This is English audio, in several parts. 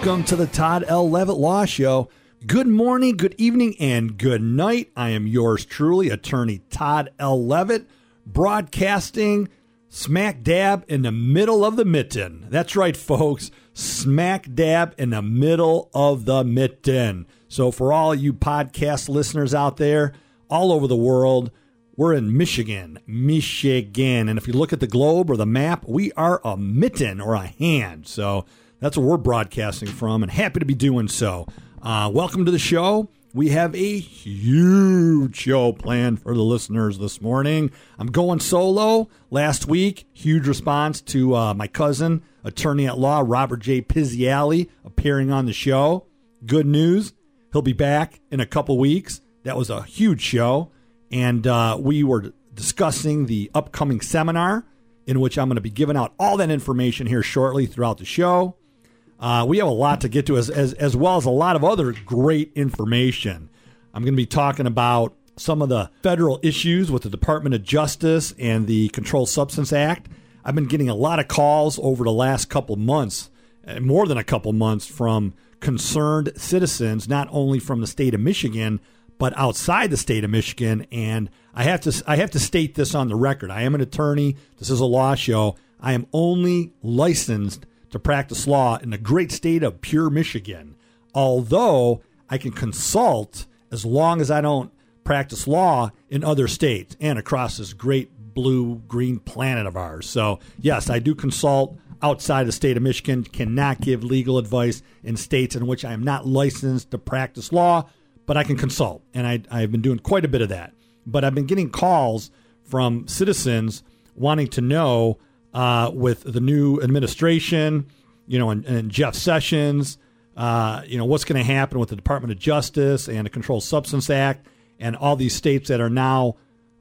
Welcome to the Todd L. Levitt Law Show. Good morning, good evening, and good night. I am yours truly, attorney Todd L. Levitt, broadcasting smack dab in the middle of the mitten. That's right, folks, smack dab in the middle of the mitten. So for all you podcast listeners out there all over the world, we're in Michigan. And if you look at the globe or the map, we are a mitten or a hand. So that's where we're broadcasting from, and happy to be doing so. Welcome to the show. We have a huge show planned for the listeners this morning. I'm going solo. Last week, huge response to my cousin, attorney at law, Robert J. Pizziali, appearing on the show. Good news, he'll be back in a couple weeks. That was a huge show. And we were discussing the upcoming seminar in which I'm going to be giving out all that information here shortly throughout the show. We have a lot to get to as well as a lot of other great information. I'm going to be talking about some of the federal issues with the Department of Justice and the Controlled Substance Act. I've been getting a lot of calls over the last couple months, more than a couple months, from concerned citizens, not only from the state of Michigan, but outside the state of Michigan. And I have to state this on the record. I am an attorney. This is a law show. I am only licensed to practice law in the great state of pure Michigan. Although I can consult as long as I don't practice law in other states and across this great blue-green planet of ours. So, yes, I do consult outside the state of Michigan, cannot give legal advice in states in which I am not licensed to practice law, but I can consult, and I've been doing quite a bit of that. But I've been getting calls from citizens wanting to know, with the new administration, and Jeff Sessions, what's going to happen with the Department of Justice and the Controlled Substance Act and all these states that are now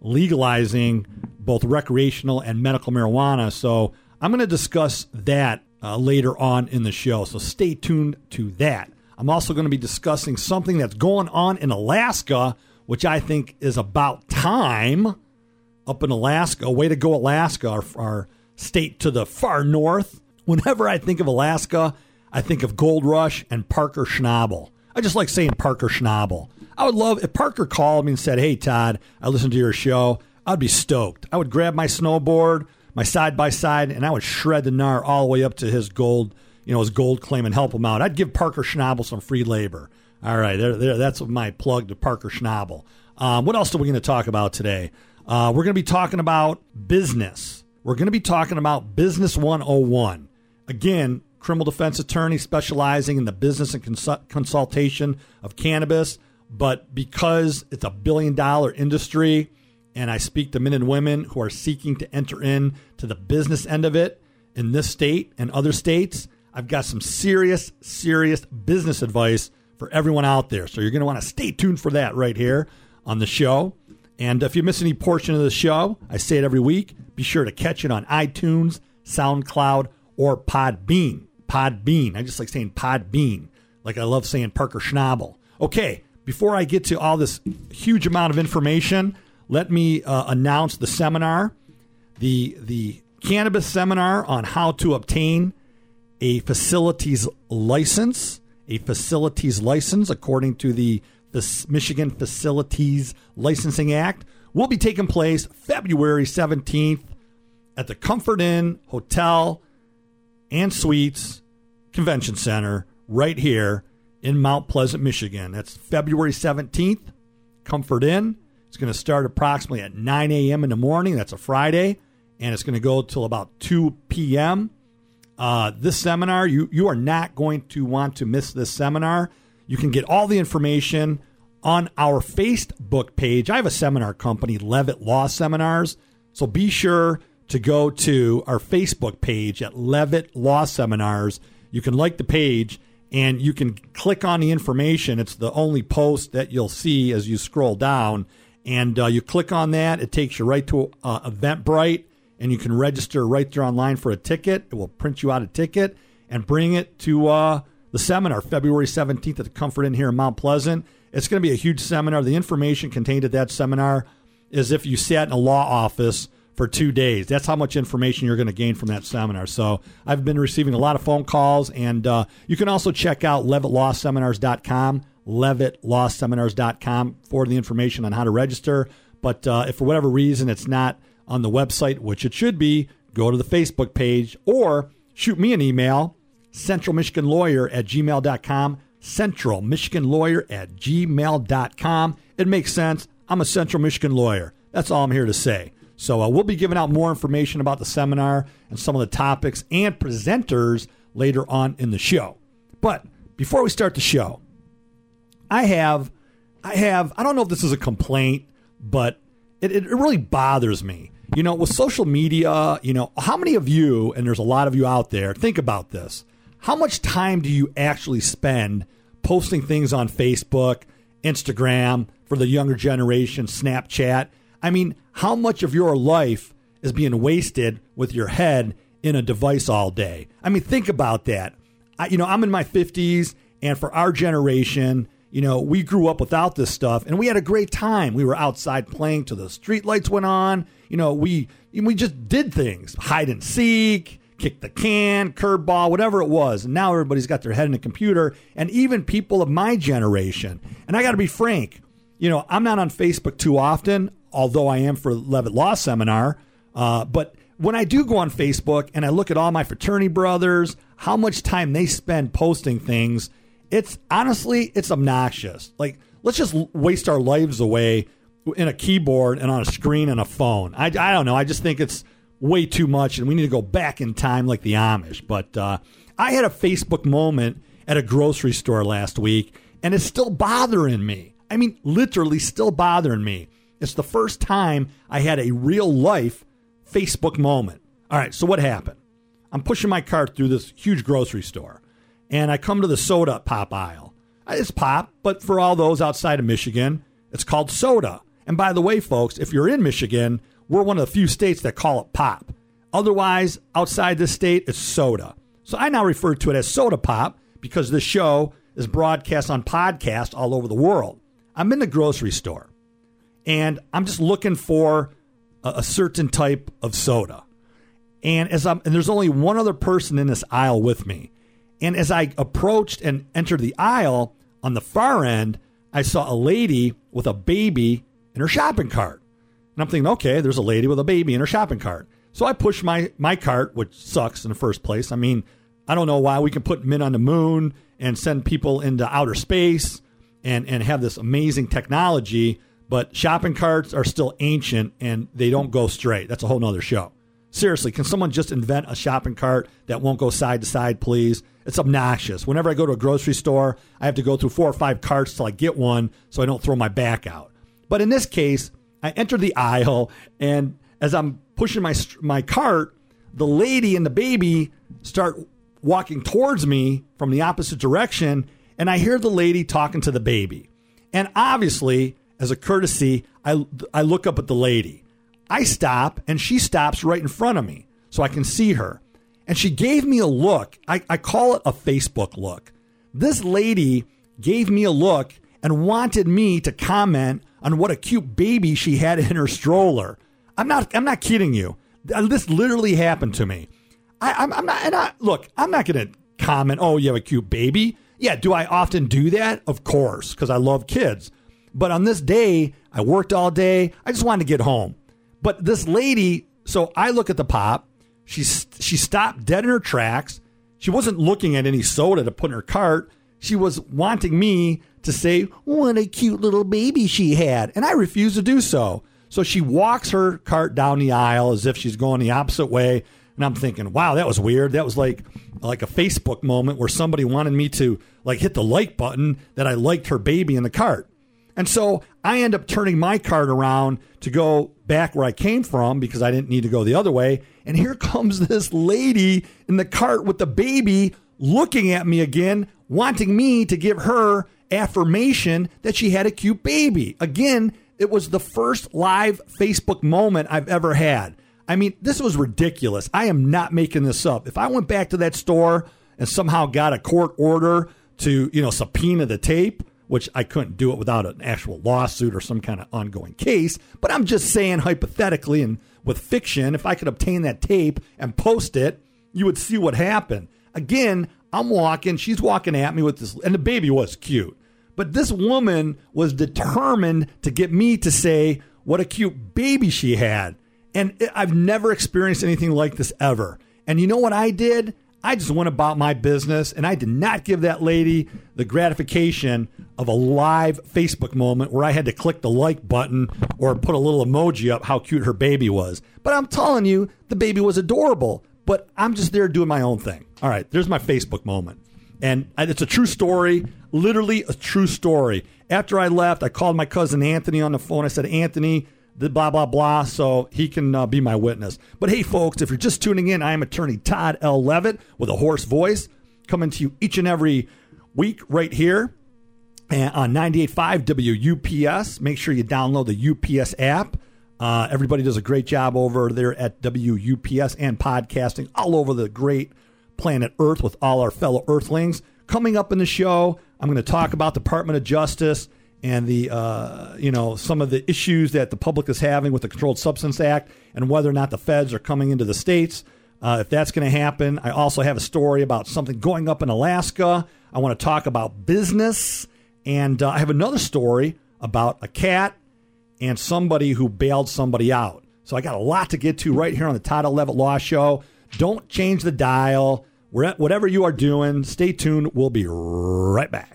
legalizing both recreational and medical marijuana. So I'm going to discuss that later on in the show, so stay tuned to that. I'm also going to be discussing something that's going on in Alaska, which I think is about time. Up in Alaska, way to go, Alaska, our state to the far north. Whenever I think of Alaska, I think of Gold Rush and Parker Schnabel. I just like saying Parker Schnabel. I would love if Parker called me and said, "Hey, Todd, I listened to your show." I'd be stoked. I would grab my snowboard, my side-by-side, and I would shred the gnar all the way up to his gold claim and help him out. I'd give Parker Schnabel some free labor. All right, there. That's my plug to Parker Schnabel. What else are we going to talk about today? We're going to be talking about business. We're going to be talking about Business 101. Again, criminal defense attorney specializing in the business and consultation of cannabis. But because it's a billion-dollar industry, and I speak to men and women who are seeking to enter into the business end of it in this state and other states, I've got some serious business advice for everyone out there. So you're going to want to stay tuned for that right here on the show. And if you miss any portion of the show, I say it every week, be sure to catch it on iTunes, SoundCloud, or Podbean. Podbean. I just like saying Podbean, like I love saying Parker Schnabel. Okay, before I get to all this huge amount of information, let me announce the seminar, the cannabis seminar on how to obtain a facilities license according to the Michigan Facilities Licensing Act, will be taking place February 17th at the Comfort Inn Hotel and Suites Convention Center right here in Mount Pleasant, Michigan. That's February 17th, Comfort Inn. It's going to start approximately at 9 a.m. in the morning. That's a Friday, and it's going to go till about 2 p.m. This seminar, you are not going to want to miss this seminar. You can get all the information on our Facebook page. I have a seminar company, Levitt Law Seminars, so be sure to go to our Facebook page at Levitt Law Seminars. You can like the page, and you can click on the information. It's the only post that you'll see as you scroll down, and you click on that. It takes you right to Eventbrite, and you can register right there online for a ticket. It will print you out a ticket and bring it to the seminar February 17th at the Comfort Inn here in Mount Pleasant. It's going to be a huge seminar. The information contained at that seminar is if you sat in a law office for 2 days. That's how much information you're going to gain from that seminar. So I've been receiving a lot of phone calls, and you can also check out LevittLawSeminars.com, LevittLawSeminars.com for the information on how to register. But if for whatever reason it's not on the website, which it should be, go to the Facebook page or shoot me an email, centralmichiganlawyer@gmail.com, centralmichiganlawyer@gmail.com. It makes sense. I'm a Central Michigan lawyer. That's all I'm here to say. So we'll be giving out more information about the seminar and some of the topics and presenters later on in the show. But before we start the show, I don't know if this is a complaint, but it really bothers me. You know, with social media, you know, how many of you, and there's a lot of you out there, think about this. How much time do you actually spend posting things on Facebook, Instagram, for the younger generation, Snapchat? I mean, how much of your life is being wasted with your head in a device all day? I mean, think about that. I'm in my 50s, and for our generation, you know, we grew up without this stuff, and we had a great time. We were outside playing till the street lights went on. You know, we just did things, hide and seek, kick the can, curveball, whatever it was. And now everybody's got their head in a computer, and even people of my generation. And I got to be frank, you know, I'm not on Facebook too often, although I am for Levitt Law Seminar. But when I do go on Facebook and I look at all my fraternity brothers, how much time they spend posting things, it's obnoxious. Like, let's just waste our lives away in a keyboard and on a screen and a phone. I don't know. I just think it's way too much, and we need to go back in time like the Amish. But I had a Facebook moment at a grocery store last week, and it's still bothering me. I mean, literally still bothering me. It's the first time I had a real life Facebook moment. All right, so what happened? I'm pushing my cart through this huge grocery store, and I come to the soda pop aisle. It's pop, but for all those outside of Michigan, it's called soda. And by the way, folks, if you're in Michigan, we're one of the few states that call it pop. Otherwise, outside this state, it's soda. So I now refer to it as soda pop because this show is broadcast on podcast all over the world. I'm in the grocery store, and I'm just looking for a certain type of soda. And there's only one other person in this aisle with me. And as I approached and entered the aisle, on the far end, I saw a lady with a baby in her shopping cart. And I'm thinking, okay, there's a lady with a baby in her shopping cart. So I push my cart, which sucks in the first place. I mean, I don't know why we can put men on the moon and send people into outer space and have this amazing technology, but shopping carts are still ancient and they don't go straight. That's a whole nother show. Seriously, can someone just invent a shopping cart that won't go side to side, please? It's obnoxious. Whenever I go to a grocery store, I have to go through 4 or 5 carts till I get one so I don't throw my back out. But in this case, I enter the aisle, and as I'm pushing my cart, the lady and the baby start walking towards me from the opposite direction, and I hear the lady talking to the baby. And obviously, as a courtesy, I look up at the lady. I stop, and she stops right in front of me so I can see her. And she gave me a look. I call it a Facebook look. This lady gave me a look and wanted me to comment on what a cute baby she had in her stroller. I'm not kidding you. This literally happened to me. I'm not going to comment, oh, you have a cute baby. Yeah, do I often do that? Of course, because I love kids. But on this day, I worked all day. I just wanted to get home. But this lady, so I look at the pop. She stopped dead in her tracks. She wasn't looking at any soda to put in her cart. She was wanting me to say, what a cute little baby she had. And I refused to do so. So she walks her cart down the aisle as if she's going the opposite way. And I'm thinking, wow, that was weird. That was like a Facebook moment where somebody wanted me to like hit the like button that I liked her baby in the cart. And so I end up turning my cart around to go back where I came from because I didn't need to go the other way. And here comes this lady in the cart with the baby looking at me again, wanting me to give her affirmation that she had a cute baby. Again, it was the first live Facebook moment I've ever had. I mean, this was ridiculous. I am not making this up. If I went back to that store and somehow got a court order to, subpoena the tape, which I couldn't do it without an actual lawsuit or some kind of ongoing case, but I'm just saying hypothetically and with fiction, if I could obtain that tape and post it, you would see what happened. Again, I'm walking, she's walking at me with this, and the baby was cute. But this woman was determined to get me to say what a cute baby she had. And I've never experienced anything like this ever. And you know what I did? I just went about my business, and I did not give that lady the gratification of a live Facebook moment where I had to click the like button or put a little emoji up how cute her baby was. But I'm telling you, the baby was adorable. But I'm just there doing my own thing. All right, there's my Facebook moment. And it's a true story, literally a true story. After I left, I called my cousin Anthony on the phone. I said, Anthony, the blah, blah, blah, so he can be my witness. But hey, folks, if you're just tuning in, I am attorney Todd L. Levitt with a hoarse voice, coming to you each and every week right here on 98.5 WUPS. Make sure you download the UPS app. Everybody does a great job over there at WUPS and podcasting all over the great planet Earth with all our fellow Earthlings. Coming up in the show, I'm going to talk about Department of Justice and the, some of the issues that the public is having with the Controlled Substance Act and whether or not the feds are coming into the states. If that's going to happen, I also have a story about something going up in Alaska. I want to talk about business. And I have another story about a cat and somebody who bailed somebody out. So I got a lot to get to right here on the Todd L. Levitt Law Show. Don't change the dial. Whatever you are doing, stay tuned. We'll be right back.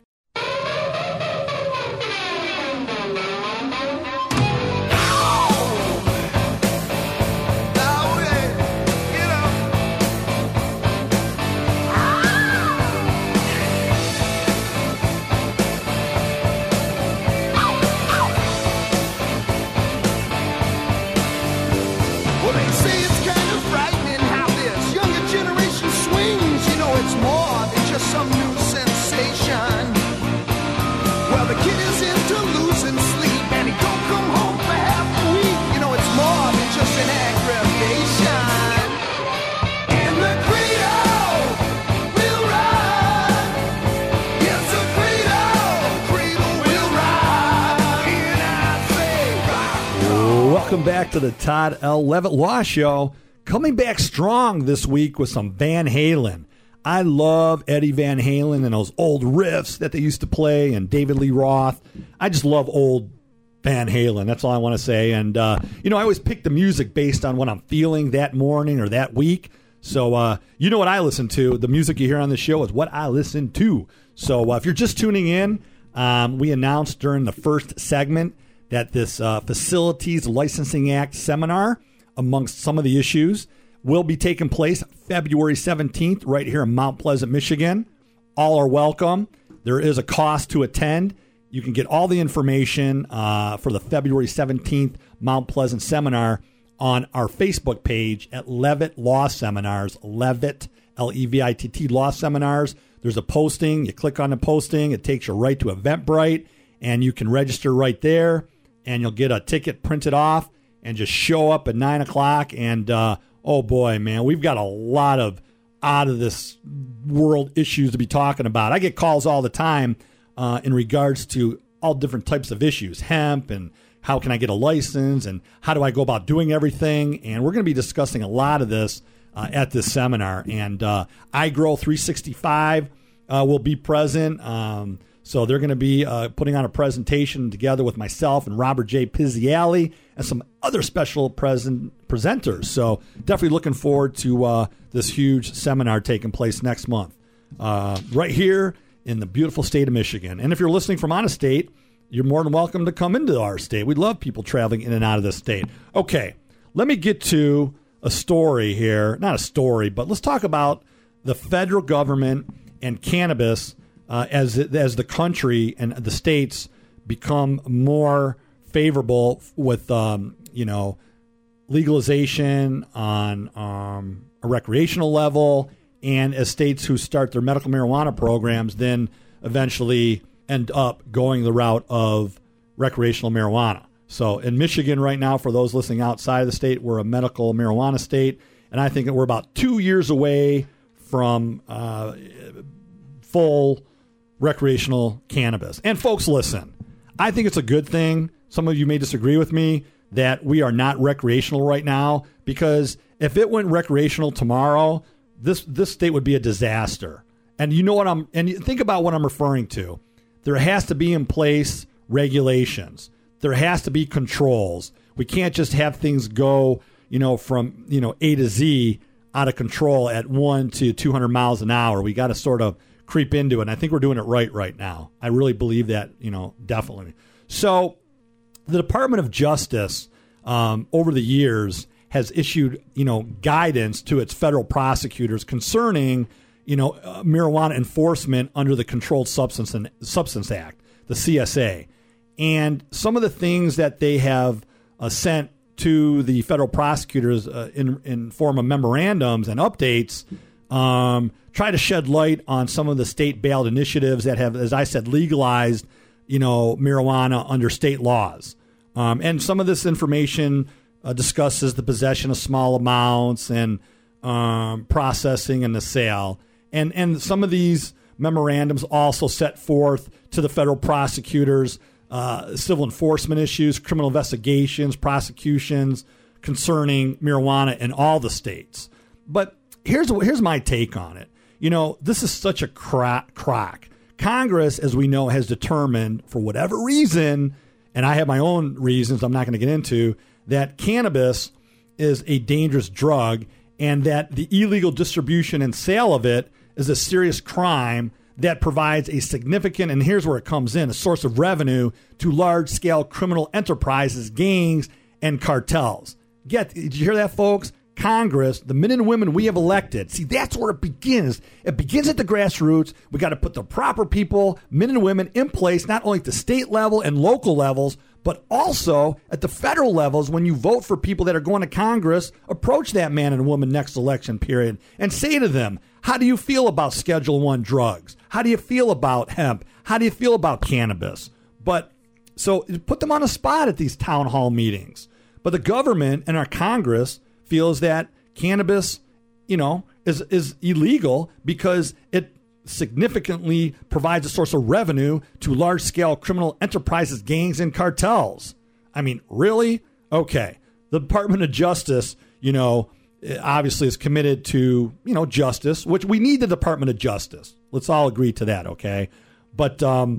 Welcome back to the Todd L. Levitt Law Show. Coming back strong this week with some Van Halen. I love Eddie Van Halen and those old riffs that they used to play and David Lee Roth. I just love old Van Halen. That's all I want to say. And, I always pick the music based on what I'm feeling that morning or that week. So, you know what I listen to. The music you hear on the show is what I listen to. So, if you're just tuning in, we announced during the first segment that this Facilities Licensing Act seminar, amongst some of the issues, will be taking place February 17th right here in Mount Pleasant, Michigan. All are welcome. There is a cost to attend. You can get all the information for the February 17th Mount Pleasant seminar on our Facebook page at Levitt Law Seminars, Levitt, Levitt Law Seminars. There's a posting. You click on the posting. It takes you right to Eventbrite, and you can register right there. And you'll get a ticket printed off and just show up at 9 o'clock. And, oh, boy, man, we've got a lot of out-of-this-world issues to be talking about. I get calls all the time in regards to all different types of issues, hemp and how can I get a license and how do I go about doing everything. And we're going to be discussing a lot of this at this seminar. And iGrow 365 will be present. So they're going to be putting on a presentation together with myself and Robert J. Pizziali and some other special presenters. So definitely looking forward to this huge seminar taking place next month right here in the beautiful state of Michigan. And if you're listening from out of state, you're more than welcome to come into our state. We love people traveling in and out of this state. Okay, let me get to a story here. Not a story, but let's talk about the federal government and cannabis as the country and the states become more favorable with, legalization on a recreational level, and as states who start their medical marijuana programs then eventually end up going the route of recreational marijuana. So in Michigan right now, for those listening outside of the state, we're a medical marijuana state, and I think that we're about 2 years away from full recreational cannabis. And folks, listen, I think it's a good thing. Some of you may disagree with me, that we are not recreational right now, because if it went recreational tomorrow, this state would be a disaster. And you know what think about what I'm referring to. There has to be in place regulations. There has to be controls. We can't just have things go, from, A to Z out of control at 1 to 200 miles an hour. We got to sort of creep into it. And I think we're doing it right now. I really believe that, definitely. So the Department of Justice over the years has issued, guidance to its federal prosecutors concerning, marijuana enforcement under the Controlled Substance Act, the CSA. And some of the things that they have sent to the federal prosecutors in form of memorandums and updates try to shed light on some of the state ballot initiatives that have, as I said, legalized, marijuana under state laws. And some of this information discusses the possession of small amounts and processing and the sale. And some of these memorandums also set forth to the federal prosecutors civil enforcement issues, criminal investigations, prosecutions concerning marijuana in all the states. But here's my take on it. This is such a crack. Congress, as we know, has determined, for whatever reason, and I have my own reasons I'm not going to get into, that cannabis is a dangerous drug and that the illegal distribution and sale of it is a serious crime that provides a significant, and here's where it comes in, a source of revenue to large-scale criminal enterprises, gangs, and cartels. Did you hear that, folks? Congress, the men and women we have elected. See, that's where it begins. It begins at the grassroots. We got to put the proper people, men and women, in place, not only at the state level and local levels, but also at the federal levels. When you vote for people that are going to Congress, approach that man and woman next election period and say to them, how do you feel about Schedule I drugs? How do you feel about hemp? How do you feel about cannabis? But so put them on the spot at these town hall meetings. But the government and our Congress feels that cannabis, is illegal because it significantly provides a source of revenue to large-scale criminal enterprises, gangs, and cartels. I mean, really? Okay. The Department of Justice, obviously is committed to, justice, which we need the Department of Justice. Let's all agree to that, okay? But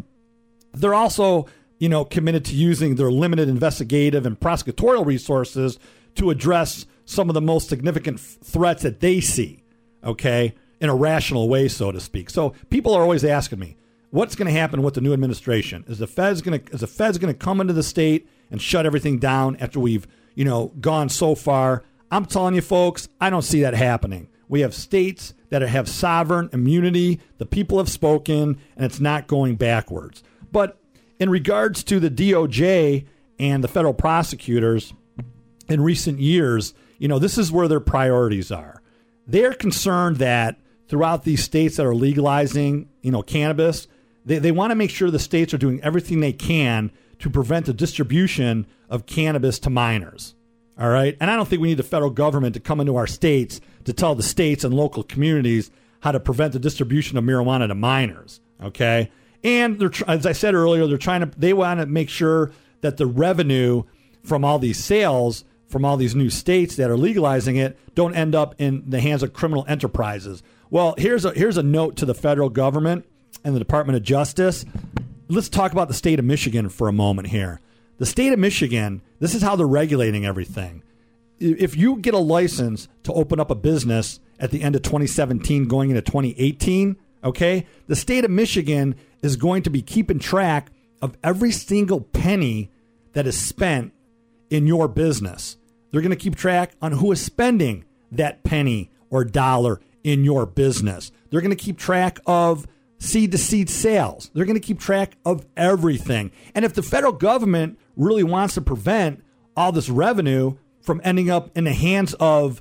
they're also, committed to using their limited investigative and prosecutorial resources to address some of the most significant threats that they see, okay, in a rational way, so to speak. So people are always asking me, what's going to happen with the new administration? Is the Feds going to come into the state and shut everything down after we've, gone so far? I'm telling you, folks, I don't see that happening. We have states that have sovereign immunity. The people have spoken, and it's not going backwards. But in regards to the DOJ and the federal prosecutors in recent years, this is where their priorities are. They're concerned that throughout these states that are legalizing, cannabis, they want to make sure the states are doing everything they can to prevent the distribution of cannabis to minors. All right. And I don't think we need the federal government to come into our states to tell the states and local communities how to prevent the distribution of marijuana to minors. Okay. And as I said earlier, they want to make sure that the revenue from all these sales from all these new states that are legalizing it don't end up in the hands of criminal enterprises. Well, here's a note to the federal government and the Department of Justice. Let's talk about the state of Michigan for a moment here. The state of Michigan, this is how they're regulating everything. If you get a license to open up a business at the end of 2017 going into 2018, okay, the state of Michigan is going to be keeping track of every single penny that is spent in your business. They're going to keep track on who is spending that penny or dollar in your business. They're going to keep track of seed-to-seed sales. They're going to keep track of everything. And if the federal government really wants to prevent all this revenue from ending up in the hands of,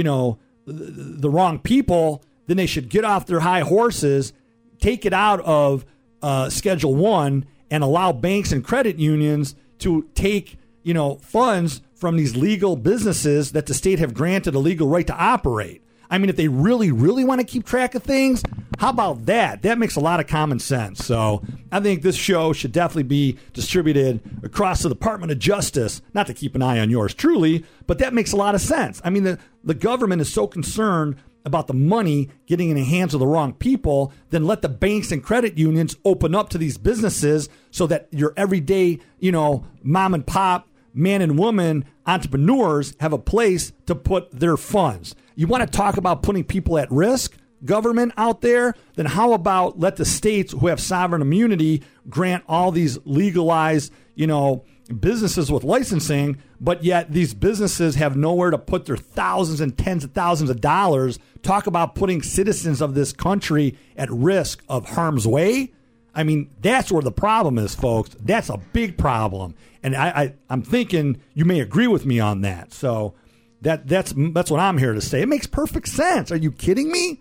the wrong people, then they should get off their high horses, take it out of Schedule I, and allow banks and credit unions to take, funds from these legal businesses that the state have granted a legal right to operate. I mean, if they really, really want to keep track of things, how about that? That makes a lot of common sense. So I think this show should definitely be distributed across the Department of Justice, not to keep an eye on yours truly, but that makes a lot of sense. I mean, the government is so concerned about the money getting in the hands of the wrong people, then let the banks and credit unions open up to these businesses so that your everyday, mom and pop, man and woman entrepreneurs have a place to put their funds. You want to talk about putting people at risk, government out there? Then how about let the states who have sovereign immunity grant all these legalized, businesses with licensing, but yet these businesses have nowhere to put their thousands and tens of thousands of dollars. Talk about putting citizens of this country at risk of harm's way. I mean, that's where the problem is, folks. That's a big problem. And I'm thinking you may agree with me on that. So that's what I'm here to say. It makes perfect sense. Are you kidding me?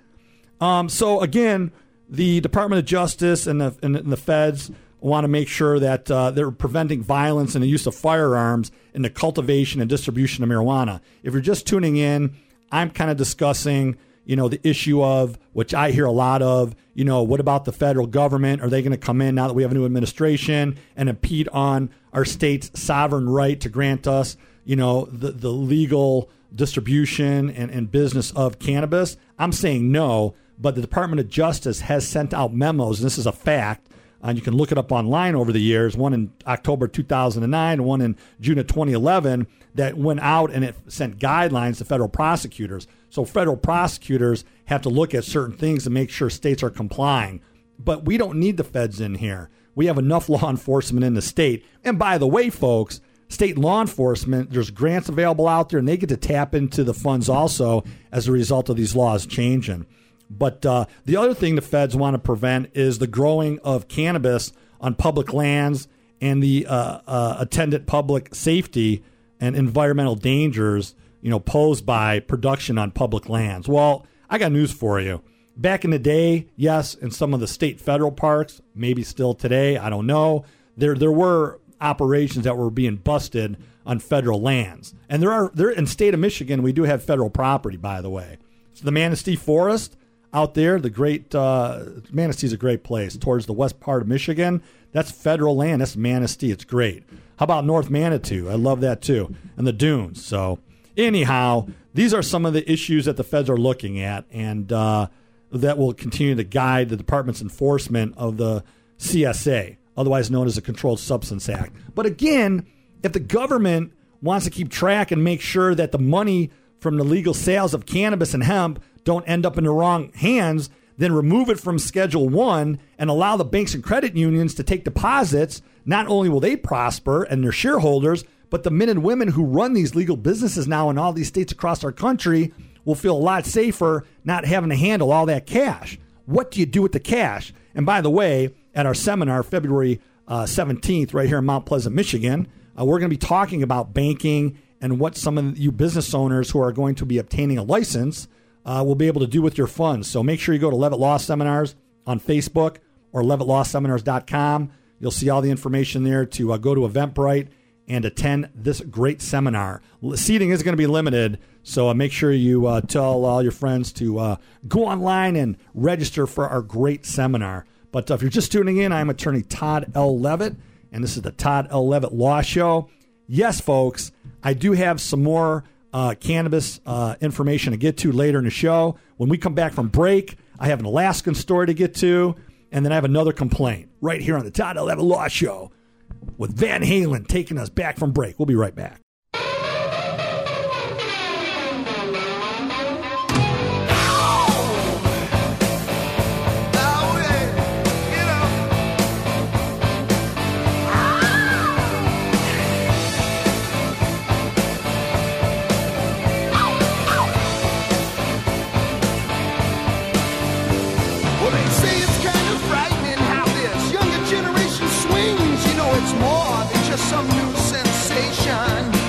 So again, the Department of Justice and the feds want to make sure that they're preventing violence and the use of firearms in the cultivation and distribution of marijuana. If you're just tuning in, I'm kind of discussing, the issue of, which I hear a lot of, what about the federal government? Are they going to come in now that we have a new administration and impede on our state's sovereign right to grant us, the legal distribution and business of cannabis? I'm saying no, but the Department of Justice has sent out memos, and this is a fact, and you can look it up online over the years, one in October 2009 and one in June of 2011, that went out and it sent guidelines to federal prosecutors. So federal prosecutors have to look at certain things to make sure states are complying. But we don't need the feds in here. We have enough law enforcement in the state. And by the way, folks, state law enforcement, there's grants available out there, and they get to tap into the funds also as a result of these laws changing. But the other thing the feds want to prevent is the growing of cannabis on public lands and the attendant public safety and environmental dangers, posed by production on public lands. Well, I got news for you. Back in the day, yes, in some of the state federal parks, maybe still today, I don't know, there were operations that were being busted on federal lands. And there in the state of Michigan, we do have federal property, by the way. So the Manistee Forest out there, the great Manistee is a great place towards the west part of Michigan. That's federal land. That's Manistee. It's great. How about North Manitou? I love that too. And the dunes. So anyhow, these are some of the issues that the feds are looking at, and that will continue to guide the department's enforcement of the CSA, otherwise known as the Controlled Substance Act. But again, if the government wants to keep track and make sure that the money from the legal sales of cannabis and hemp don't end up in the wrong hands, then remove it from Schedule 1 and allow the banks and credit unions to take deposits. Not only will they prosper and their shareholders, but the men and women who run these legal businesses now in all these states across our country will feel a lot safer not having to handle all that cash. What do you do with the cash? And by the way, at our seminar, February 17th, right here in Mount Pleasant, Michigan, we're going to be talking about banking and what some of you business owners who are going to be obtaining a license will be able to do with your funds. So make sure you go to Levitt Law Seminars on Facebook or LevittLawSeminars.com. You'll see all the information there to go to Eventbrite and attend this great seminar. Seating is going to be limited, so make sure you tell all your friends to go online and register for our great seminar. But if you're just tuning in, I'm attorney Todd L. Levitt, and this is the Todd L. Levitt Law Show. Yes, folks, I do have some more cannabis information to get to later in the show. When we come back from break, I have an Alaskan story to get to, and then I have another complaint right here on the Todd L. Levitt Law Show with Van Halen taking us back from break. We'll be right back. Some new sensation.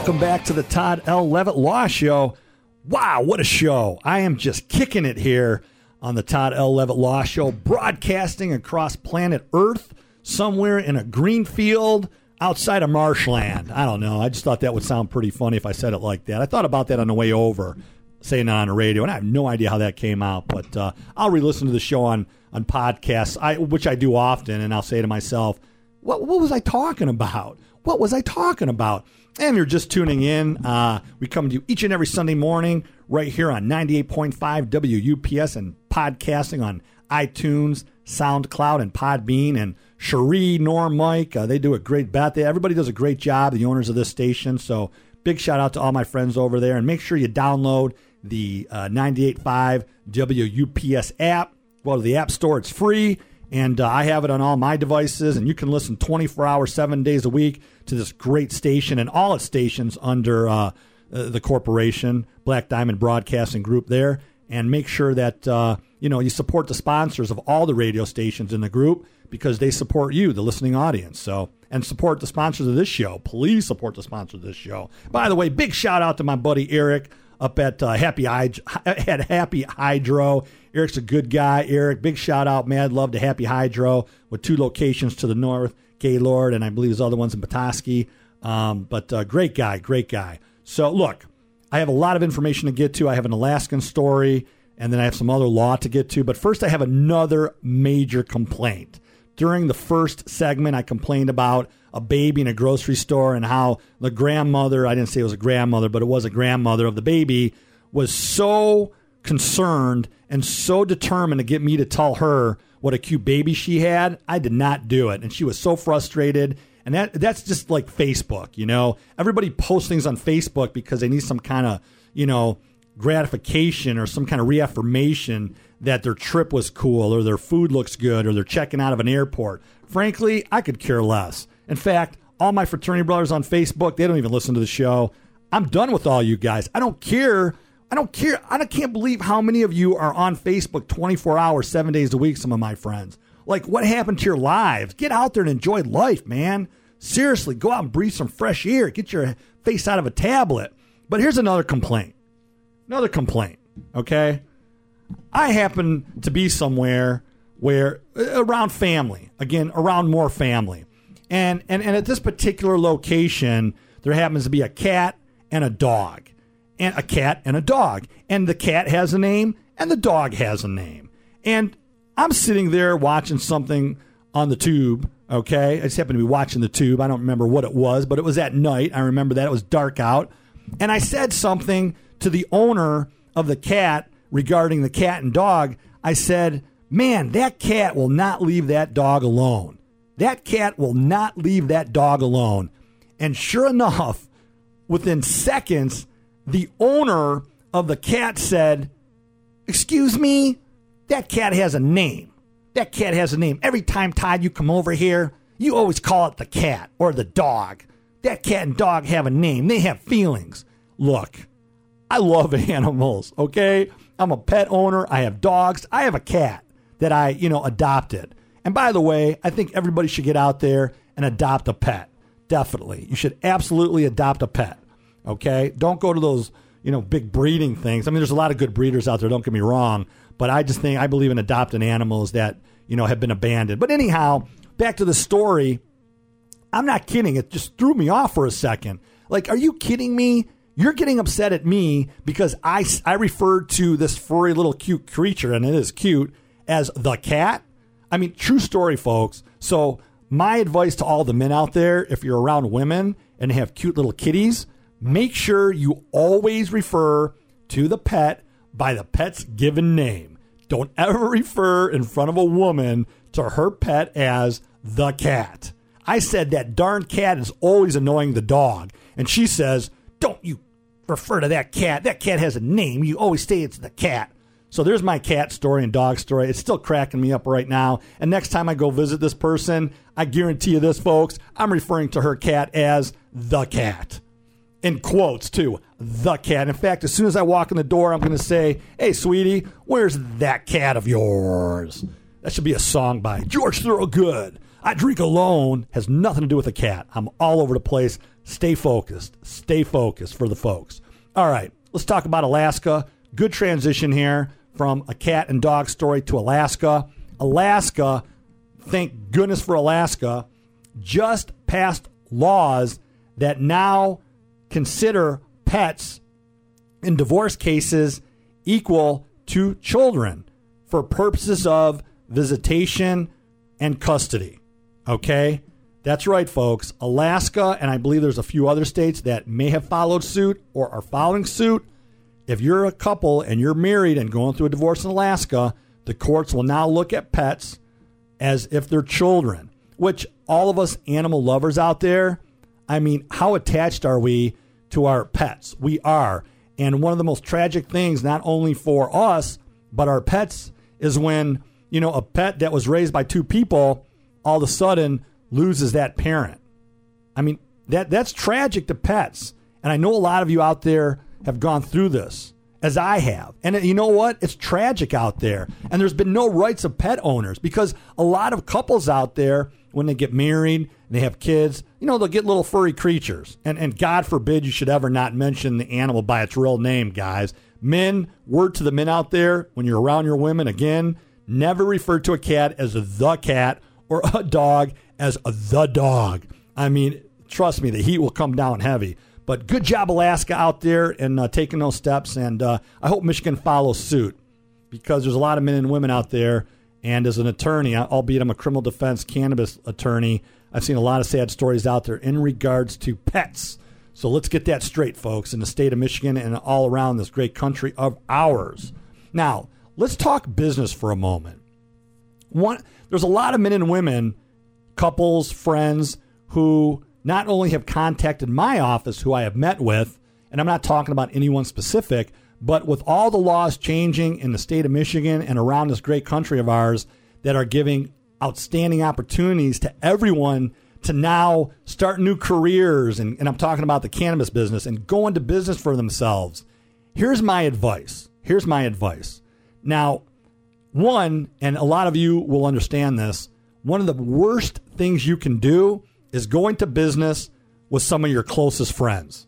Welcome back to the Todd L. Levitt Law Show. Wow, what a show. I am just kicking it here on the Todd L. Levitt Law Show, broadcasting across planet Earth, somewhere in a green field outside of marshland. I don't know. I just thought that would sound pretty funny if I said it like that. I thought about that on the way over, saying it on the radio, and I have no idea how that came out. But I'll re-listen to the show on podcasts, which I do often, and I'll say to myself, what was I talking about? What was I talking about? And if you're just tuning in, we come to you each and every Sunday morning right here on 98.5 WUPS and podcasting on iTunes, SoundCloud, and Podbean. And Cherie, Norm, Mike, they do a great bet. Everybody does a great job, the owners of this station. So big shout out to all my friends over there. And make sure you download the 98.5 WUPS app. Go to the App Store. It's free. And I have it on all my devices, and you can listen 24 hours, 7 days a week to this great station and all its stations under the corporation, Black Diamond Broadcasting Group there. And make sure that, you support the sponsors of all the radio stations in the group because they support you, the listening audience. So, and support the sponsors of this show. Please support the sponsors of this show. By the way, big shout out to my buddy Eric up at Happy Hydro. Eric's a good guy. Eric, big shout out, mad love to Happy Hydro with 2 locations to the north, Gaylord, and I believe there's other ones in Petoskey. But great guy. So look, I have a lot of information to get to. I have an Alaskan story, and then I have some other law to get to. But first, I have another major complaint. During the first segment, I complained about a baby in a grocery store and how the grandmother, I didn't say it was a grandmother, but it was a grandmother of the baby, was so concerned and so determined to get me to tell her what a cute baby she had. I did not do it. And she was so frustrated. And that's just like Facebook, Everybody posts things on Facebook because they need some kind of, gratification or some kind of reaffirmation that their trip was cool or their food looks good or they're checking out of an airport. Frankly, I could care less. In fact, all my fraternity brothers on Facebook, they don't even listen to the show. I'm done with all you guys. I don't care. I can't believe how many of you are on Facebook 24 hours, 7 days a week, some of my friends. Like, what happened to your lives? Get out there and enjoy life, man. Seriously, go out and breathe some fresh air. Get your face out of a tablet. But here's another complaint. Okay? I happen to be somewhere where, around family. Again, around more family. And at this particular location, there happens to be a cat and a dog. And a cat and a dog. And the cat has a name and the dog has a name. And I'm sitting there watching something on the tube, okay? I just happened to be watching the tube. I don't remember what it was, but it was at night. I remember that. It was dark out. And I said something to the owner of the cat regarding the cat and dog. I said, man, that cat will not leave that dog alone. That cat will not leave that dog alone. And sure enough, within seconds, the owner of the cat said, excuse me, that cat has a name. That cat has a name. Every time, Todd, you come over here, you always call it the cat or the dog. That cat and dog have a name. They have feelings. Look, I love animals, okay? I'm a pet owner. I have dogs. I have a cat that I, adopted. And by the way, I think everybody should get out there and adopt a pet. Definitely. You should absolutely adopt a pet. Okay? Don't go to those, big breeding things. I mean, there's a lot of good breeders out there, don't get me wrong, but I believe in adopting animals that, have been abandoned. But anyhow, back to the story. I'm not kidding. It just threw me off for a second. Like, are you kidding me? You're getting upset at me because I referred to this furry little cute creature, and it is cute, as the cat? I mean, true story, folks. So my advice to all the men out there, if you're around women and have cute little kitties, make sure you always refer to the pet by the pet's given name. Don't ever refer in front of a woman to her pet as the cat. I said that darn cat is always annoying the dog. And she says, don't you refer to that cat. That cat has a name. You always say it's the cat. So there's my cat story and dog story. It's still cracking me up right now. And next time I go visit this person, I guarantee you this, folks, I'm referring to her cat as the cat. In quotes, too. The cat. In fact, as soon as I walk in the door, I'm going to say, hey, sweetie, where's that cat of yours? That should be a song by George Thorogood. I drink alone has nothing to do with a cat. I'm all over the place. Stay focused. Stay focused for the folks. All right, let's talk about Alaska. Good transition here from a cat and dog story to Alaska. Alaska, thank goodness for Alaska, just passed laws that now consider pets in divorce cases equal to children for purposes of visitation and custody. Okay? That's right, folks. Alaska, and I believe there's a few other states that may have followed suit or are following suit. If you're a couple and you're married and going through a divorce in Alaska, the courts will now look at pets as if they're children, which all of us animal lovers out there, I mean, how attached are we to our pets? We are. And one of the most tragic things, not only for us, but our pets, is when, a pet that was raised by two people all of a sudden loses that parent. I mean, that's tragic to pets. And I know a lot of you out there have gone through this, as I have. And you know what? It's tragic out there. And there's been no rights of pet owners, because a lot of couples out there, when they get married and they have kids, they'll get little furry creatures. And God forbid you should ever not mention the animal by its real name, guys. Men, word to the men out there, when you're around your women, again, never refer to a cat as the cat or a dog as the dog. I mean, trust me, the heat will come down heavy. But good job, Alaska, out there and taking those steps. And I hope Michigan follows suit, because there's a lot of men and women out there. And as an attorney, albeit I'm a criminal defense cannabis attorney, I've seen a lot of sad stories out there in regards to pets. So let's get that straight, folks, in the state of Michigan and all around this great country of ours. Now, let's talk business for a moment. There's a lot of men and women, couples, friends, who not only have contacted my office, who I have met with, and I'm not talking about anyone specific, but with all the laws changing in the state of Michigan and around this great country of ours that are giving outstanding opportunities to everyone to now start new careers, and I'm talking about the cannabis business, and go into business for themselves. Here's my advice. Now, one, and a lot of you will understand this, one of the worst things you can do is go into business with some of your closest friends.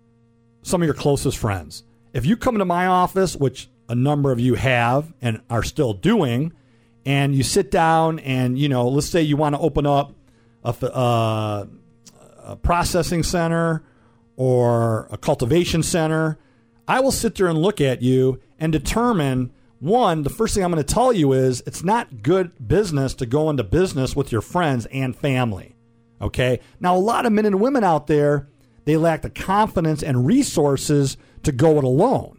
If you come into my office, which a number of you have and are still doing, and you sit down and, let's say you want to open up a processing center or a cultivation center, I will sit there and look at you and determine, one, the first thing I'm going to tell you is it's not good business to go into business with your friends and family. Okay? Now, a lot of men and women out there, they lack the confidence and resources to go it alone.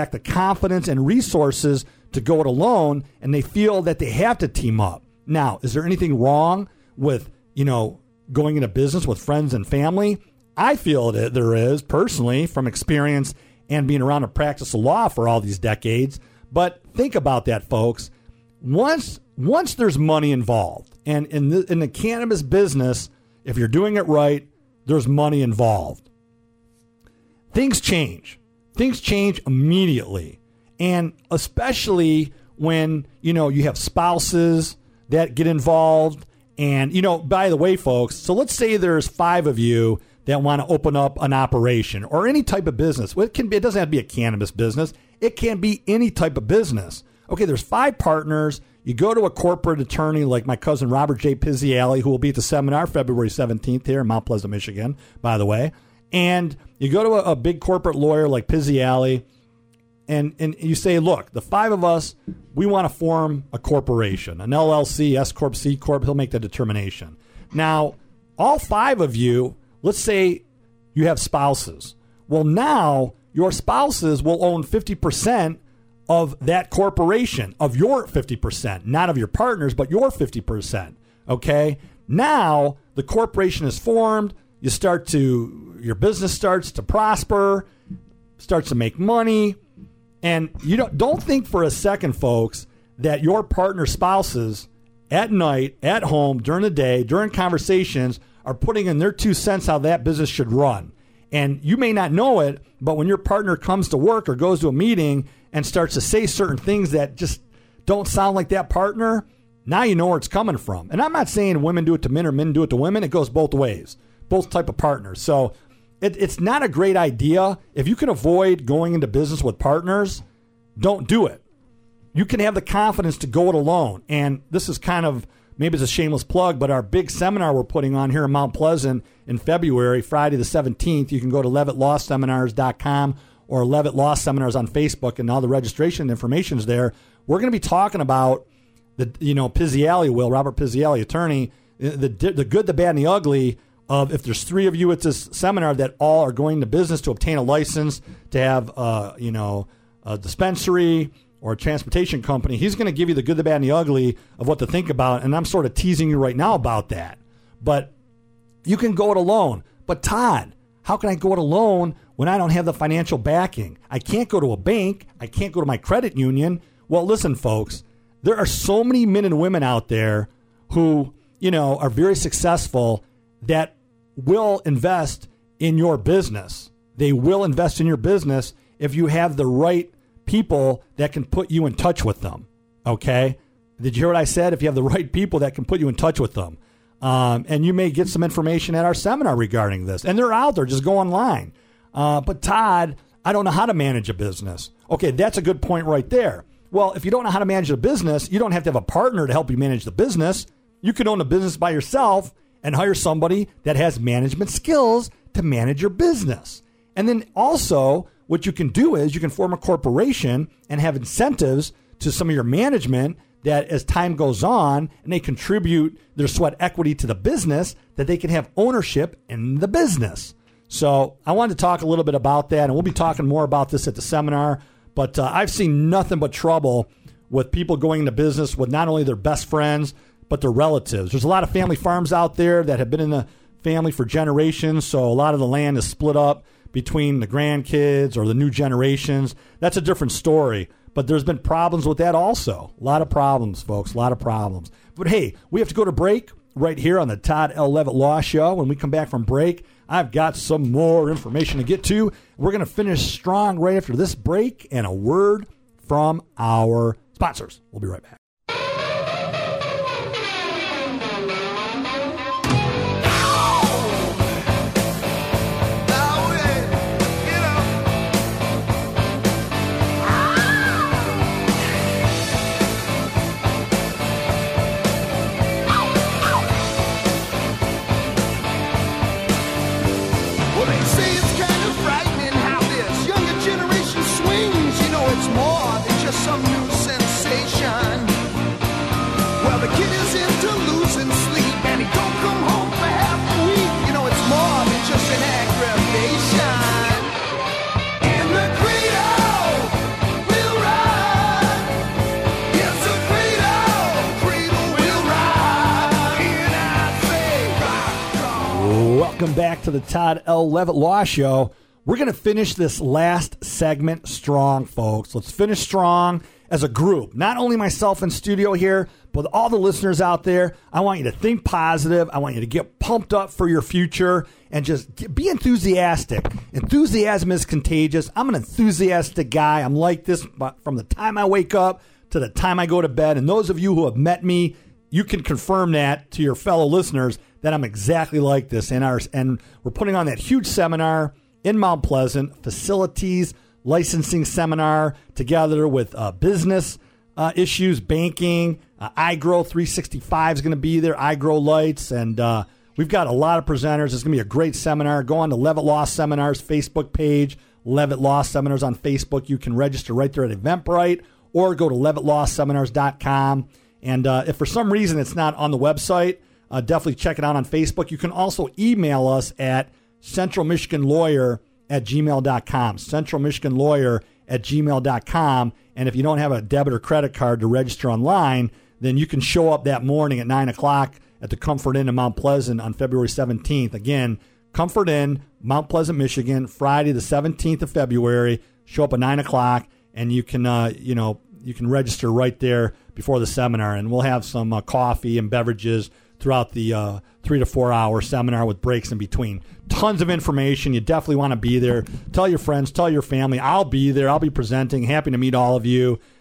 And they feel that they have to team up. Now, is there anything wrong with, going into business with friends and family? I feel that there is, personally, from experience and being around the practice of law for all these decades. But think about that, folks. Once there's money involved, and in the cannabis business, if you're doing it right, there's money involved. Things change. Things change immediately. And especially when, you have spouses that get involved. And, by the way, folks, so let's say there's 5 of you that want to open up an operation or any type of business. Well, it doesn't have to be a cannabis business. It can be any type of business. Okay, there's 5 partners. You go to a corporate attorney like my cousin Robert J. Pizziali, who will be at the seminar February 17th here in Mount Pleasant, Michigan, by the way. And you go to a big corporate lawyer like Pizziali, and you say, look, the 5 of us, we want to form a corporation, an LLC, S Corp, C Corp. He'll make the determination. Now, all 5 of you, let's say you have spouses. Well, now your spouses will own 50% of that corporation, of your 50%, not of your partners, but your 50%. Okay? Now the corporation is formed. Your business starts to prosper, starts to make money. And you don't think for a second, folks, that your partner spouses at night, at home, during the day, during conversations, are putting in their 2 cents how that business should run. And you may not know it, but when your partner comes to work or goes to a meeting and starts to say certain things that just don't sound like that partner, Now you know where it's coming from. And I'm not saying women do it to men or men do it to women. It goes both ways, both type of partners. So it's not a great idea. If you can avoid going into business with partners, don't do it. You can have the confidence to go it alone. And this is kind of, maybe it's a shameless plug, but our big seminar we're putting on here in Mount Pleasant in February, Friday the 17th, you can go to LevittLawSeminars.com or Levitt Law Seminars on Facebook, and all the registration information is there. We're going to be talking about Robert Pizzielli, attorney, the good, the bad, and the ugly of if there's 3 of you at this seminar that all are going to business to obtain a license to have, a dispensary or a transportation company. He's going to give you the good, the bad, and the ugly of what to think about, and I'm sort of teasing you right now about that. But you can go it alone. But Todd, how can I go it alone when I don't have the financial backing? I can't go to a bank. I can't go to my credit union. Well, listen, folks, there are so many men and women out there who, are very successful that will invest in your business. They will invest in your business if you have the right people that can put you in touch with them. Okay? Did you hear what I said? If you have the right people that can put you in touch with them. And you may get some information at our seminar regarding this. And they're out there. Just go online. But Todd, I don't know how to manage a business. Okay, that's a good point right there. Well, if you don't know how to manage a business, you don't have to have a partner to help you manage the business. You can own a business by yourself and hire somebody that has management skills to manage your business. And then also, what you can do is you can form a corporation and have incentives to some of your management that as time goes on and they contribute their sweat equity to the business, that they can have ownership in the business. So I wanted to talk a little bit about that, and we'll be talking more about this at the seminar. But I've seen nothing but trouble with people going into business with not only their best friends, but their relatives. There's a lot of family farms out there that have been in the family for generations, so a lot of the land is split up between the grandkids or the new generations. That's a different story. But there's been problems with that also. A lot of problems, folks, a lot of problems. But hey, we have to go to break right here on the Todd L. Levitt Law Show. When we come back from break, I've got some more information to get to. We're going to finish strong right after this break and a word from our sponsors. We'll be right back. Some new sensation. Well, the kid is into losing sleep, and he don't come home for half a week. It's more than just an aggravation. And the cradle will rock. Yes, the cradle will rock. And I say, rock on. Welcome back to the Todd L. Levitt Law Show. We're going to finish this last segment strong, folks. Let's finish strong as a group. Not only myself in studio here, but all the listeners out there. I want you to think positive. I want you to get pumped up for your future and just be enthusiastic. Enthusiasm is contagious. I'm an enthusiastic guy. I'm like this from the time I wake up to the time I go to bed. And those of you who have met me, you can confirm that to your fellow listeners that I'm exactly like this. And we're putting on that huge seminar in Mount Pleasant, facilities licensing seminar together with business issues, banking, iGrow 365 is going to be there, iGrow Lights, and we've got a lot of presenters. It's going to be a great seminar. Go on to Levitt Law Seminars Facebook page, Levitt Law Seminars on Facebook. You can register right there at Eventbrite or go to LevittLawSeminars.com. And if for some reason it's not on the website, definitely check it out on Facebook. You can also email us at centralmichiganlawyer@gmail.com, centralmichiganlawyer@gmail.com. And if you don't have a debit or credit card to register online, then you can show up that morning at 9 o'clock at the Comfort Inn in Mount Pleasant on February 17th. Again, Comfort Inn, Mount Pleasant, Michigan, Friday the 17th of February. Show up at 9 o'clock, and you can, you can register right there before the seminar. And we'll have some coffee and beverages throughout the 3 to 4 hour seminar with breaks in between. Tons of information. You definitely want to be there. Tell your friends, tell your family. I'll be there. I'll be presenting. Happy to meet all of you.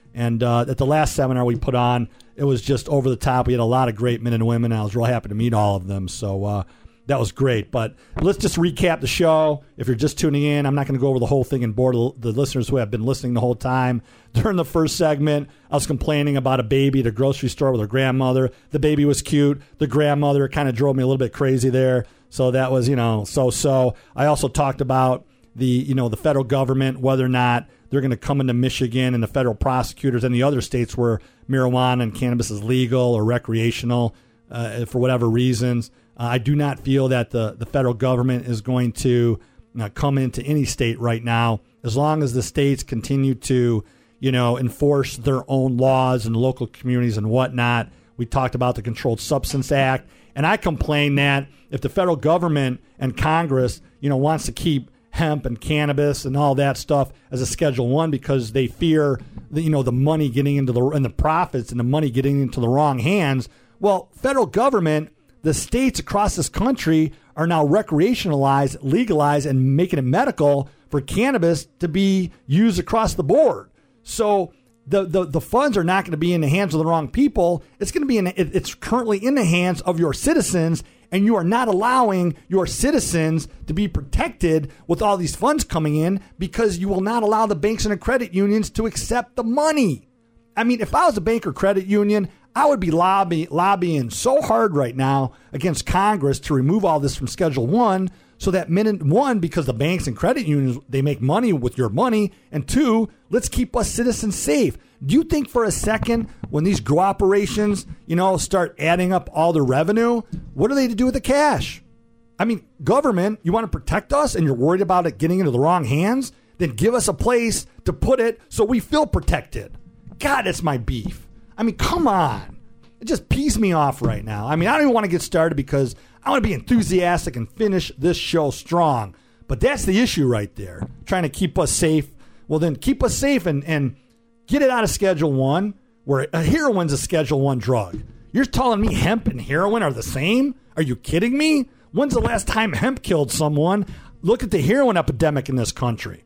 And at the last seminar we put on, it was just over the top. We had a lot of great men and women. And I was real happy to meet all of them. So that was great. But let's just recap the show. If you're just tuning in, I'm not going to go over the whole thing and bore the listeners who have been listening the whole time. During the first segment, I was complaining about a baby at a grocery store with her grandmother. The baby was cute. The grandmother kind of drove me a little bit crazy there. So that was, so-so. I also talked about the federal government, whether or not they're going to come into Michigan and the federal prosecutors and the other states where marijuana and cannabis is legal or recreational for whatever reasons. I do not feel that the federal government is going to come into any state right now as long as the states continue to, enforce their own laws in local communities and whatnot. We talked about the Controlled Substance Act, and I complain that if the federal government and Congress, wants to keep hemp and cannabis and all that stuff as a Schedule 1 because they fear the money getting into the profits and the money getting into the wrong hands. Well, federal government, the states across this country are now recreationalized, legalized, and making it medical for cannabis to be used across the board. So the funds are not going to be in the hands of the wrong people. It's going to be it's currently in the hands of your citizens, and you are not allowing your citizens to be protected with all these funds coming in because you will not allow the banks and the credit unions to accept the money. I mean, if I was a bank or credit union, I would be lobbying so hard right now against Congress to remove all this from Schedule 1 so that, one, because the banks and credit unions, they make money with your money, and two, let's keep us citizens safe. Do you think for a second when these grow operations, start adding up all the revenue, what are they to do with the cash? I mean, government, you want to protect us and you're worried about it getting into the wrong hands? Then give us a place to put it so we feel protected. God, that's my beef. I mean, come on. It just pees me off right now. I mean, I don't even want to get started because I want to be enthusiastic and finish this show strong. But that's the issue right there, trying to keep us safe. Well, then keep us safe and get it out of Schedule 1, where heroin's a Schedule 1 drug. You're telling me hemp and heroin are the same? Are you kidding me? When's the last time hemp killed someone? Look at the heroin epidemic in this country.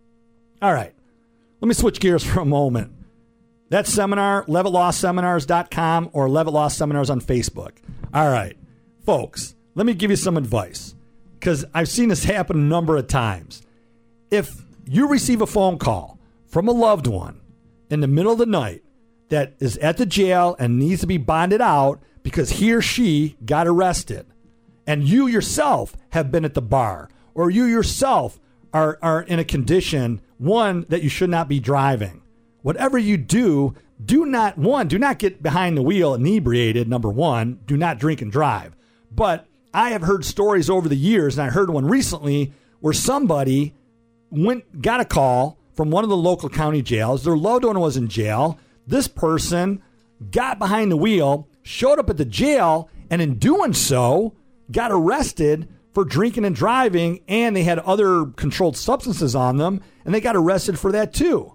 All right, let me switch gears for a moment. That seminar, LevittLawSeminars.com or Levitt Law Seminars on Facebook. All right, folks, let me give you some advice because I've seen this happen a number of times. If you receive a phone call from a loved one in the middle of the night that is at the jail and needs to be bonded out because he or she got arrested, and you yourself have been at the bar, or you yourself are in a condition, one, that you should not be driving. Whatever you do not get behind the wheel inebriated, number one. Do not drink and drive. But I have heard stories over the years, and I heard one recently where somebody got a call from one of the local county jails. Their loved one was in jail. This person got behind the wheel, showed up at the jail, and in doing so, got arrested for drinking and driving, and they had other controlled substances on them, and they got arrested for that too.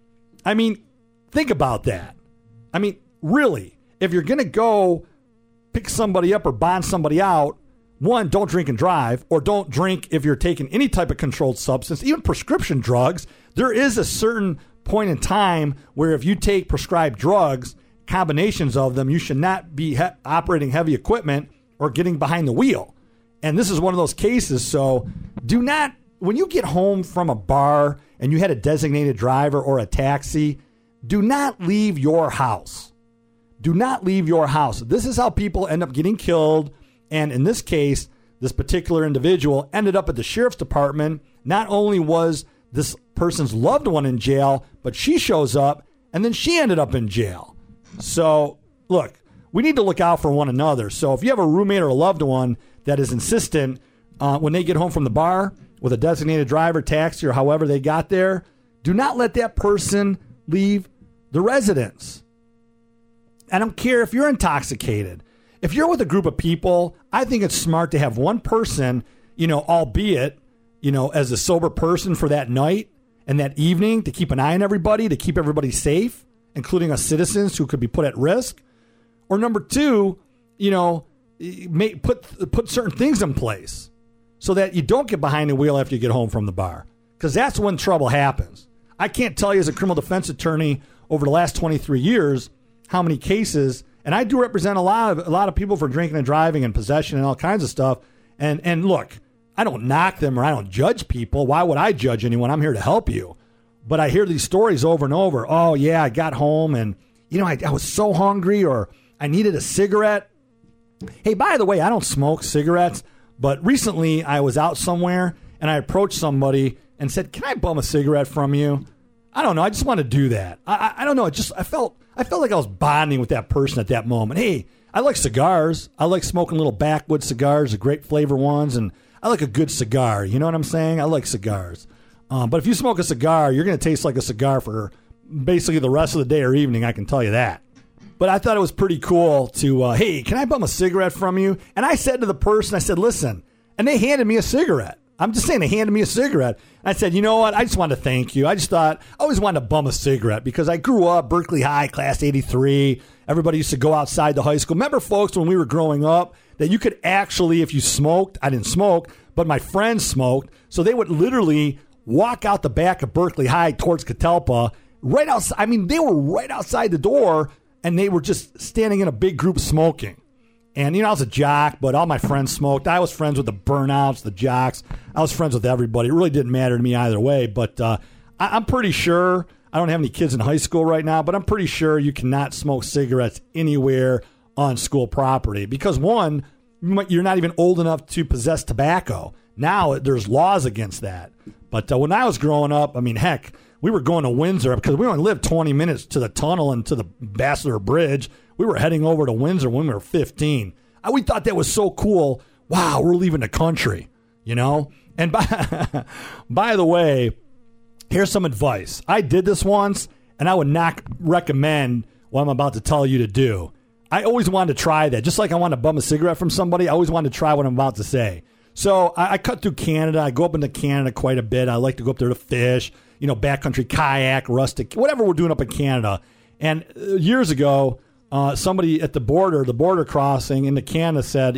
I mean, think about that. I mean, really, if you're going to go pick somebody up or bond somebody out, one, don't drink and drive, or don't drink if you're taking any type of controlled substance, even prescription drugs. There is a certain point in time where if you take prescribed drugs, combinations of them, you should not be operating heavy equipment or getting behind the wheel. And this is one of those cases. So do not, when you get home from a bar and you had a designated driver or a taxi, do not leave your house. Do not leave your house. This is how people end up getting killed. And in this case, this particular individual ended up at the sheriff's department. Not only was this person's loved one in jail, but she shows up and then she ended up in jail. So look, we need to look out for one another. So if you have a roommate or a loved one that is insistent when they get home from the bar with a designated driver, taxi, or however they got there, do not let that person leave the residence. I don't care if you're intoxicated. If you're with a group of people, I think it's smart to have one person, albeit, as a sober person for that night and that evening to keep an eye on everybody, to keep everybody safe, including us citizens who could be put at risk. Or number two, put certain things in place so that you don't get behind the wheel after you get home from the bar, because that's when trouble happens. I can't tell you as a criminal defense attorney over the last 23 years how many cases, and I do represent a lot of people for drinking and driving and possession and all kinds of stuff. And look, I don't knock them or I don't judge people. Why would I judge anyone? I'm here to help you. But I hear these stories over and over. Oh, yeah, I got home and, I was so hungry, or I needed a cigarette. Hey, by the way, I don't smoke cigarettes, but recently I was out somewhere and I approached somebody and said, can I bum a cigarette from you? I don't know. I just want to do that. I don't know. I felt like I was bonding with that person at that moment. Hey, I like cigars. I like smoking little backwoods cigars, the great flavor ones, and I like a good cigar. You know what I'm saying? I like cigars. But if you smoke a cigar, you're going to taste like a cigar for basically the rest of the day or evening, I can tell you that. But I thought it was pretty cool to, hey, can I bum a cigarette from you? And I said to the person, I said, listen, and they handed me a cigarette. I'm just saying, they handed me a cigarette. I said, you know what? I just wanted to thank you. I just thought, I always wanted to bum a cigarette because I grew up Berkeley High, class 83. Everybody used to go outside the high school. Remember, folks, when we were growing up, that you could actually, if you smoked, I didn't smoke, but my friends smoked. So they would literally walk out the back of Berkeley High towards Catalpa, right outside. I mean, they were right outside the door, and they were just standing in a big group smoking. And, I was a jock, but all my friends smoked. I was friends with the burnouts, the jocks. I was friends with everybody. It really didn't matter to me either way. But I'm pretty sure, I don't have any kids in high school right now, but I'm pretty sure you cannot smoke cigarettes anywhere on school property. Because, one, you're not even old enough to possess tobacco. Now there's laws against that. But when I was growing up, I mean, heck, we were going to Windsor because we only lived 20 minutes to the tunnel and to the Ambassador Bridge. We were heading over to Windsor when we were 15. We thought that was so cool. Wow, we're leaving the country, And by the way, here's some advice. I did this once, and I would not recommend what I'm about to tell you to do. I always wanted to try that. Just like I wanted to bum a cigarette from somebody, I always wanted to try what I'm about to say. So I cut through Canada. I go up into Canada quite a bit. I like to go up there to fish, backcountry kayak, rustic, whatever we're doing up in Canada. And years ago, somebody at the border crossing into Canada said,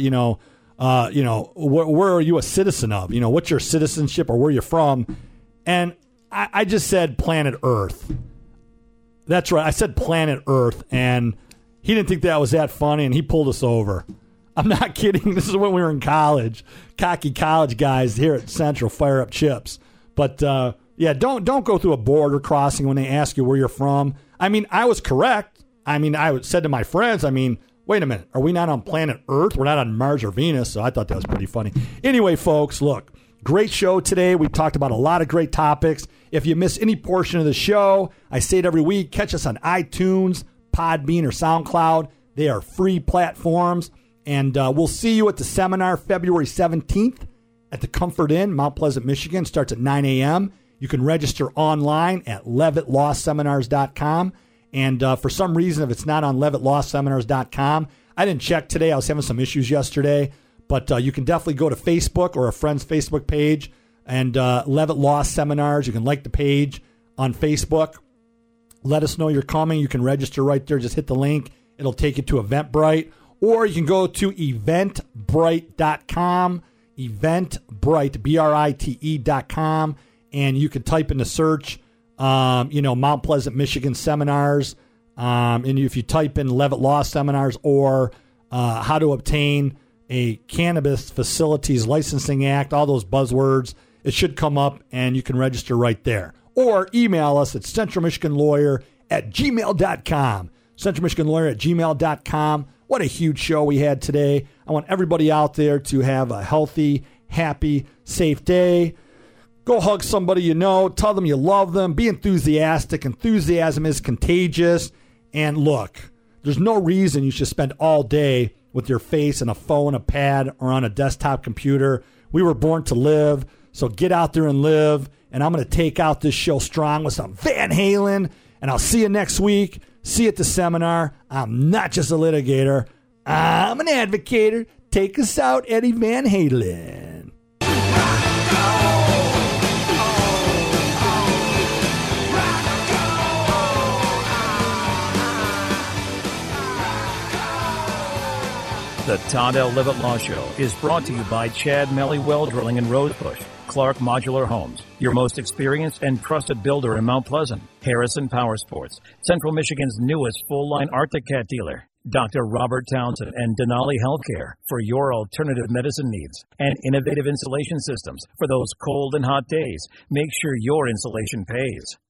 where are you a citizen of? What's your citizenship or where you're from? And I just said planet Earth. That's right. I said planet Earth, and he didn't think that was that funny, and he pulled us over. I'm not kidding. This is when we were in college. Cocky college guys here at Central fire up chips. But, yeah, don't go through a border crossing when they ask you where you're from. I mean, I was correct. I mean, said to my friends, wait a minute. Are we not on planet Earth? We're not on Mars or Venus. So I thought that was pretty funny. Anyway, folks, look, great show today. We talked about a lot of great topics. If you miss any portion of the show, I say it every week, catch us on iTunes, Podbean, or SoundCloud. They are free platforms. And we'll see you at the seminar February 17th at the Comfort Inn, Mount Pleasant, Michigan. Starts at 9 a.m. You can register online at LevittLawSeminars.com. And for some reason, if it's not on LevittLawSeminars.com, I didn't check today. I was having some issues yesterday. But you can definitely go to Facebook or a friend's Facebook page and Levitt Law Seminars. You can like the page on Facebook. Let us know you're coming. You can register right there. Just hit the link. It'll take you to Eventbrite. Or you can go to eventbrite.com, Eventbrite, BRITE.com, and you can type in the search, Mount Pleasant, Michigan seminars. And if you type in Levitt Law Seminars or how to obtain a Cannabis Facilities Licensing Act, all those buzzwords, it should come up and you can register right there. Or email us at centralmichiganlawyer@gmail.com, centralmichiganlawyer@gmail.com. What a huge show we had today. I want everybody out there to have a healthy, happy, safe day. Go hug somebody you know. Tell them you love them. Be enthusiastic. Enthusiasm is contagious. And look, there's no reason you should spend all day with your face in a phone, a pad, or on a desktop computer. We were born to live, so get out there and live. And I'm going to take out this show strong with some Van Halen. And I'll see you next week. See you at the seminar. I'm not just a litigator. I'm an advocator. Take us out, Eddie Van Halen. The Todd L. Levitt Law Show is brought to you by Chad Mellywell Drilling in Rosebush. Clark Modular Homes, your most experienced and trusted builder in Mount Pleasant. Harrison Power Sports, Central Michigan's newest full-line Arctic Cat dealer. Dr. Robert Townsend and Denali Healthcare for your alternative medicine needs. And innovative insulation systems for those cold and hot days. Make sure your insulation pays.